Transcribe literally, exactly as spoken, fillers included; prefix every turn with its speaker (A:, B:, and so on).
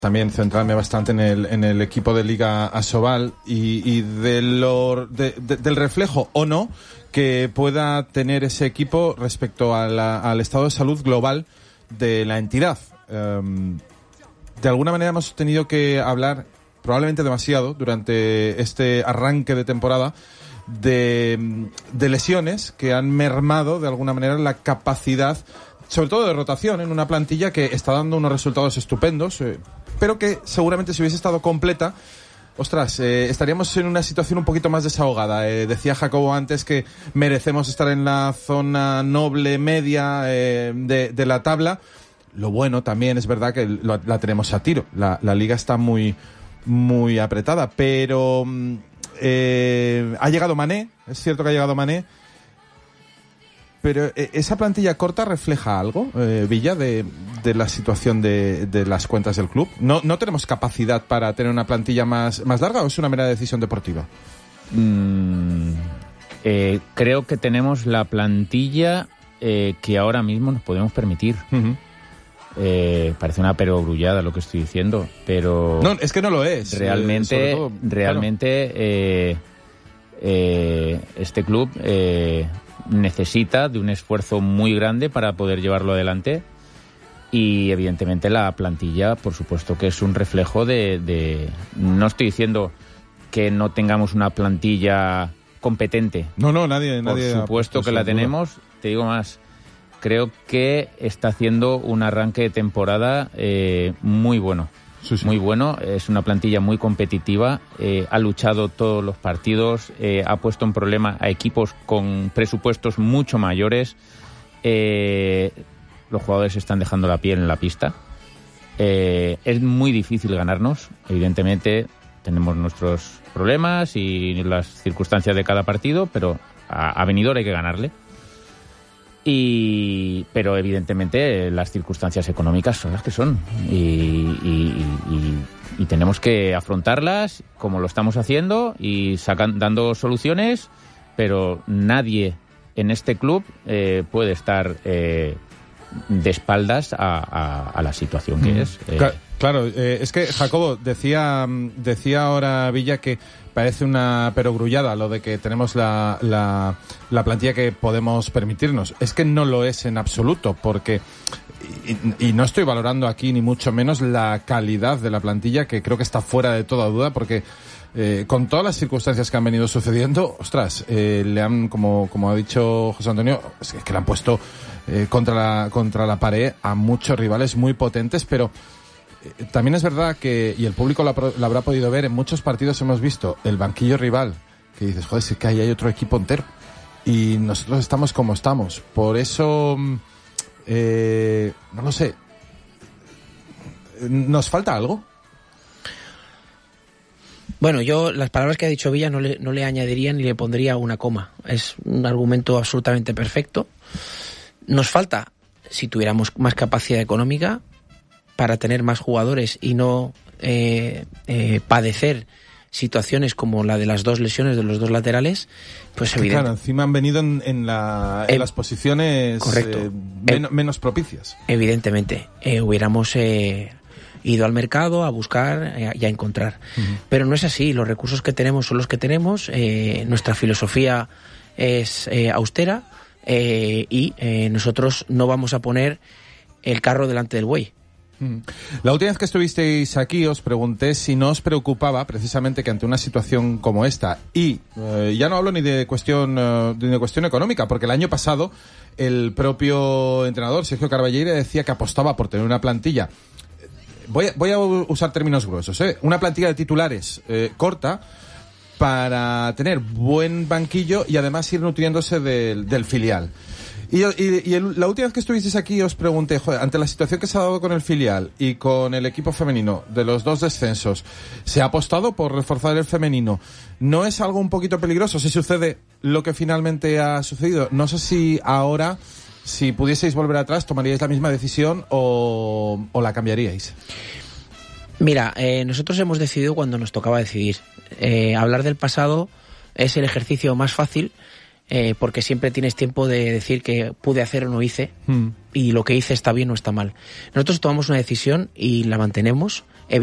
A: también centrarme bastante en el, en el equipo de Liga Asobal y, y de lo, de, de, del reflejo o no que pueda tener ese equipo respecto a la, al estado de salud global de la entidad. Um, de alguna manera hemos tenido que hablar, probablemente demasiado, durante este arranque de temporada, de, de lesiones que han mermado de alguna manera la capacidad, sobre todo de rotación, en una plantilla que está dando unos resultados estupendos, eh, pero que seguramente si hubiese estado completa, ostras, eh, estaríamos en una situación un poquito más desahogada. Eh, decía Jacobo antes que merecemos estar en la zona noble media eh, de, de la tabla. Lo bueno también es verdad que lo, la tenemos a tiro. La, la liga está muy, muy apretada, pero eh, ha llegado Mané, es cierto que ha llegado Mané. Pero ¿esa plantilla corta refleja algo, eh, Villa, de, de la situación de, de las cuentas del club? ¿No, ¿No tenemos capacidad para tener una plantilla más, más larga o es una mera decisión deportiva?
B: Mm, eh, creo que tenemos la plantilla eh, que ahora mismo nos podemos permitir. Uh-huh. Eh, parece una perogrullada lo que estoy diciendo, pero...
A: No, es que no lo es.
B: Realmente,
A: eh, todo,
B: realmente claro. eh, eh, este club... Eh, necesita de un esfuerzo muy grande para poder llevarlo adelante y evidentemente la plantilla, por supuesto que es un reflejo de, de... No estoy diciendo que no tengamos una plantilla competente.
A: No, no, nadie...
B: Por
A: nadie
B: supuesto que la tenemos. Te digo más, creo que está haciendo un arranque de temporada eh, muy bueno. Sí, sí. Muy bueno, es una plantilla muy competitiva, eh, ha luchado todos los partidos, eh, ha puesto en problema a equipos con presupuestos mucho mayores, eh, los jugadores están dejando la piel en la pista, eh, es muy difícil ganarnos, evidentemente tenemos nuestros problemas y las circunstancias de cada partido, pero a, a venidor hay que ganarle. Y pero evidentemente las circunstancias económicas son las que son y, y, y, y tenemos que afrontarlas como lo estamos haciendo y sacan, dando soluciones, pero nadie en este club eh, puede estar eh, de espaldas a, a, a la situación que mm. es. Eh.
A: Claro, eh, es que Jacobo decía, decía ahora Villa que parece una perogrullada lo de que tenemos la, la, la plantilla que podemos permitirnos. Es que no lo es en absoluto, porque, y, y no estoy valorando aquí ni mucho menos la calidad de la plantilla, que creo que está fuera de toda duda, porque eh, con todas las circunstancias que han venido sucediendo, ostras, eh, le han, como, como ha dicho José Antonio, es que le han puesto eh, contra la, contra la pared a muchos rivales muy potentes, pero también es verdad que, y el público lo, lo habrá podido ver, en muchos partidos hemos visto el banquillo rival, que dices, joder, si es que ahí hay otro equipo entero. Y nosotros estamos como estamos. Por eso, eh, no lo sé, ¿nos falta algo?
C: Bueno, yo las palabras que ha dicho Villa no le, no le añadiría ni le pondría una coma. Es un argumento absolutamente perfecto. Nos falta, si tuviéramos más capacidad económica, para tener más jugadores y no eh, eh, padecer situaciones como la de las dos lesiones de los dos laterales, pues evidentemente...
A: Claro, encima han venido en, en, la, en eh, las posiciones
C: correcto.
A: Eh, men- eh, menos propicias.
C: Evidentemente, eh, hubiéramos eh, ido al mercado a buscar eh, y a encontrar. Uh-huh. Pero no es así, los recursos que tenemos son los que tenemos, eh, nuestra filosofía es eh, austera eh, y eh, nosotros no vamos a poner el carro delante del buey.
A: La última vez que estuvisteis aquí os pregunté si no os preocupaba precisamente que ante una situación como esta, y eh, ya no hablo ni de cuestión uh, ni de cuestión económica, porque el año pasado el propio entrenador Sergio Carballeira decía que apostaba por tener una plantilla, voy a, voy a usar términos gruesos, ¿eh? una plantilla de titulares eh, corta, para tener buen banquillo y además ir nutriéndose del, del filial. Y, y, y el, la última vez que estuvisteis aquí os pregunté, joder, ante la situación que se ha dado con el filial y con el equipo femenino de los dos descensos, ¿se ha apostado por reforzar el femenino? ¿No es algo un poquito peligroso si sucede lo que finalmente ha sucedido? No sé si ahora, si pudieseis volver atrás, tomaríais la misma decisión o, o la cambiaríais.
C: Mira, eh, nosotros hemos decidido cuando nos tocaba decidir. Eh, hablar del pasado es el ejercicio más fácil, Eh, porque siempre tienes tiempo de decir que pude hacer o no hice, mm. y lo que hice está bien o está mal. Nosotros tomamos una decisión y la mantenemos,